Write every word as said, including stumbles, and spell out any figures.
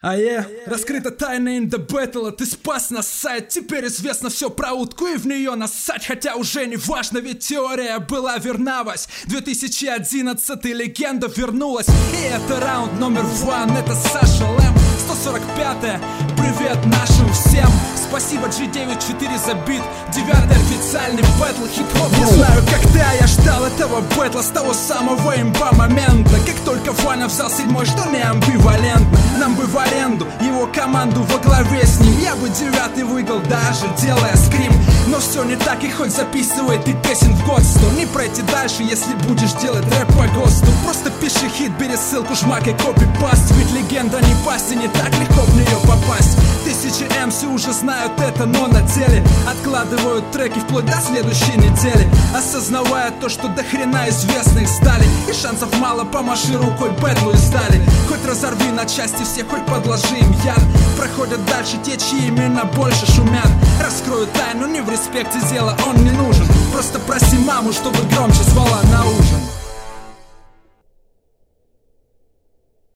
А е, раскрыта тайна in the battle, ты спас нас сайт. Теперь известно все про утку и в нее нассать. Хотя уже не важно, ведь теория была верна. Вась, две тысячи одиннадцатый, легенда вернулась. И это раунд номер один, это Саша Лэм. сто сорок пятая, привет нашим всем. Спасибо джи девять четыре за бит. Девятый официальный бэтл, хип-хоп. Не знаю, когда я ждал этого бэтла, с того самого имба момента. Как только Ваня взял седьмой, что не амбивалентно. Нам бы в аренду, его команду во главе с ним. Я бы девятый выиграл, даже делая скрим. Но все не так, и хоть записывай ты песен в год сто. Не пройти дальше, если будешь делать рэп по ГОСТу. Просто пиши хит, бери ссылку, жмакай копи-паст. Ведь легенда не пасть, и не так легко в нее попасть. Тысячи эм си уже знают это, но на деле откладывают треки вплоть до следующей недели, осознавая то, что до хрена известных стали. И шансов мало, помаши рукой, бэтлу издали. Хоть разорви на части всех, хоть подложи им яд. Проходят дальше те, чьи имена больше шумят. Раскрою тайну, не в респекте, дело он не нужен. Просто проси маму, чтобы громче звала на ужин.